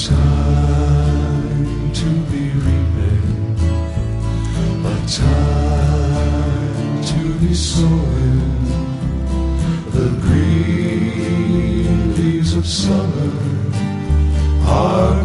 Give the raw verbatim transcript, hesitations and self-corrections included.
time to be reaping, a time to be sowing the green leaves of summer are